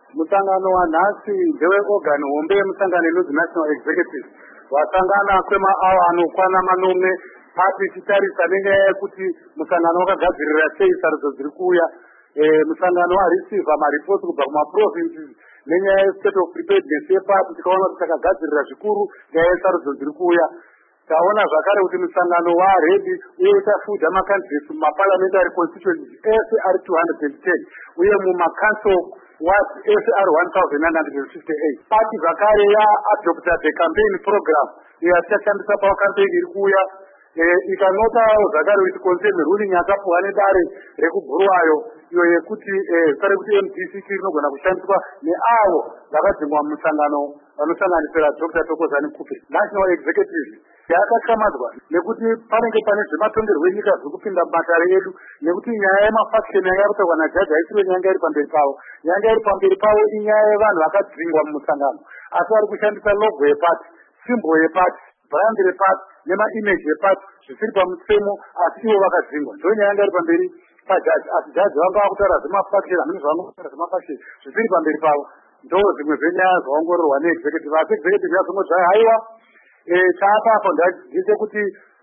Musangano wanhasi ndeweorgano hombe yemusangano inonzi National Executive wasangana kwemaawa anokwana manomwe pati titarisa nenyaya yekuti musangano wakagadzirira sei sarudzo dziri kuuya. Musangano wareceiva maripoti kubva kumaprovinces nenyaya yestate of preparedness yepati tikaona kuti takagadzirira zvikuru nyaya yesarudzo dziri kuuya. Taona zvakare kuti musangano waredi uye uchafuja makandidates mumaparliamentary constituencies ese ari 210 uye mumacouncil wards ese ari 1958. Pati zvakare yaadopta the campaign program iyo tichashandisa pakampeni iri kuuya ikanotawo zvakare kuti concern ruling yakapuwa nedare rekubhurwayo iyo yekuti zita rekuti MDCC rinogona kushandiswa neavo vakadzingwa mumusangano vanosanganisira Dr. Thokozani Kupe. National Executive yakakamadzwa nekuti panenge pane zvematongerwo enyika zviri kupinda mumatare edu nekuti nyaya yemafaction yanga yakutorwa najaji haisiro nyanga iri pamberi pavo. Nyanga iri pamberi pavo inyaya yevanhu vakadzingwa mumusangano asi vari kushandisa logo yepati, symbol yepati, brand repati nemaimage yepati zvisiri pamutemo asi ivo vakadzingwa. Ndo nyaya yanga iri pamberi pajaji asi jaji vanga vakutaura zvemafaction hamene zvavangotaura zvemafaction zvisiri pamberi pavo. Ndo zvimwe zvenyaya zvaongororwa neexecutive asi executive yazongoti haiwa taapapa ndadzise kuti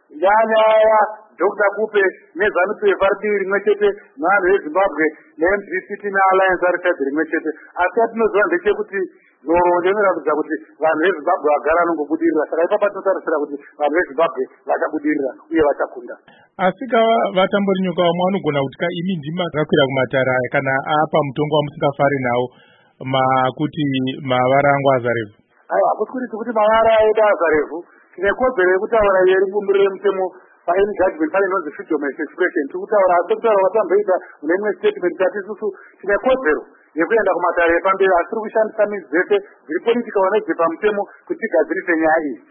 nyaya Dr. Kupe neZANU-PF ari divi rimwe chete nevanhu veZimbabwe neMDCT nealliance ari side rimwe chete asi atinoziva ndechekuti nhoroondo inoratidza kuti vanhu veZimbabwe vagara vanongobudirira saka ipapa tinotarisira kuti vanhu veZimbabwe vachabudirira uye vachakunda. Asi vatambori nyoka vamwe vanogona kuti imi ndima dzakakwira kumatara kana apa mutongo wamusingafari nawo makuti mavara angu azarevu. Aiwa hakukuriti kuti mavara aida azarevu tine kodzero yekutaura yeri bumbirire mutemo paini judgment pane inonzi freedom of expression tiri kutaura asi kutaura kwatamboita mune imwe statement tati isusu tine kodzero yekuenda kumatare epamberi asi tiri kushandisa midzi dzese dziri politika wanobve pamutemo kuti tigadzirise nyaya iyi.